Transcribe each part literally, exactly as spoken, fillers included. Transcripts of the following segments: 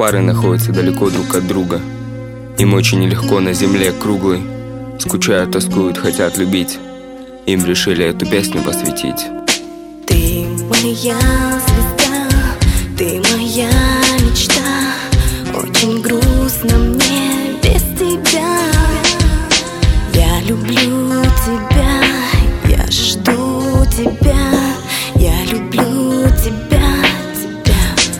пары находятся далеко друг от друга. Им очень нелегко на земле круглой. Скучают, тоскуют, хотят любить. Им решили эту песню посвятить. Ты моя звезда, ты моя мечта. Очень грустно мне без тебя. Я люблю тебя, я жду тебя. Я люблю тебя, тебя.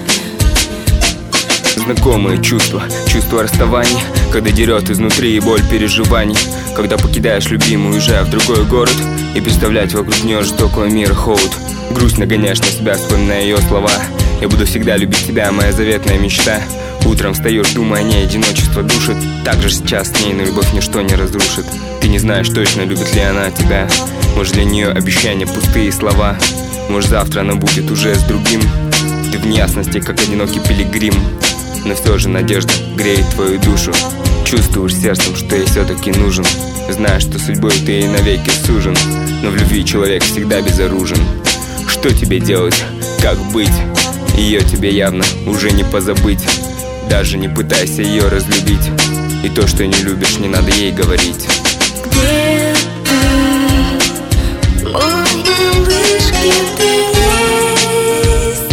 Знакомые чувства, чувство расставаний, когда дерет изнутри и боль переживаний. Когда покидаешь любимую, уезжая в другой город, и представлять вокруг нее жестокого мира холод. Грусть нагоняешь на себя, вспоминая ее слова. Я буду всегда любить тебя, моя заветная мечта. Утром встаешь, думая о ней, одиночество душит. Так же сейчас с ней, но любовь ничто не разрушит. Ты не знаешь точно, любит ли она тебя. Может, для нее обещания пустые слова. Может, завтра она будет уже с другим. Ты в неясности, как одинокий пилигрим. Но все же надежда греет твою душу. Чувствуешь сердцем, что ей все-таки нужен. Знаешь, что судьбой ты ей навеки сужен. Но в любви человек всегда безоружен. Что тебе делать? Как быть? Ее тебе явно уже не позабыть. Даже не пытайся ее разлюбить. И то, что не любишь, не надо ей говорить. Где ты, мой малыш, где ты есть?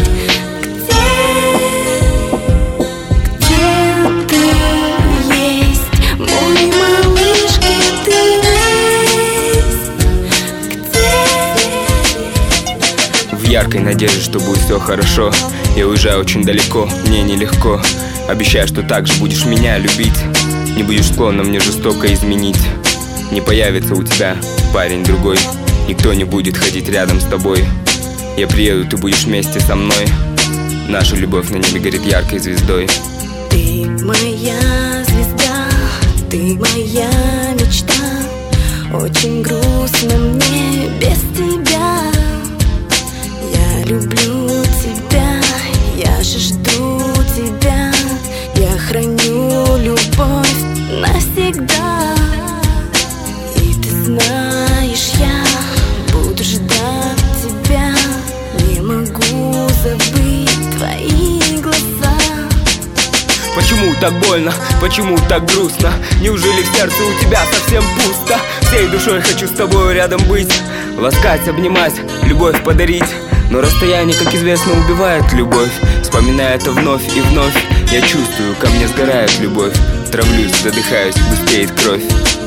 Где, где ты есть? Мой малыш, где ты есть? Где? В яркой надежде, что будет все хорошо. Я уезжаю очень далеко, мне нелегко. Обещаю, что так же будешь меня любить. Не будешь склонна мне жестоко изменить. Не появится у тебя парень другой. Никто не будет ходить рядом с тобой. Я приеду, ты будешь вместе со мной. Наша любовь на небе горит яркой звездой. Ты моя звезда, ты моя мечта. Очень грустно мне без тебя. Я люблю тебя, я же жду тебя. Я храню любовь навсегда. И ты знаешь, я буду ждать тебя. Не могу забыть твои глаза. Почему так больно? Почему так грустно? Неужели в сердце у тебя совсем пусто? Всей душой хочу с тобой рядом быть. Ласкать, обнимать, любовь подарить. Но расстояние, как известно, убивает любовь. Вспоминая это вновь и вновь, я чувствую, ко мне сгорает любовь. Травлюсь, задыхаюсь, густеет кровь.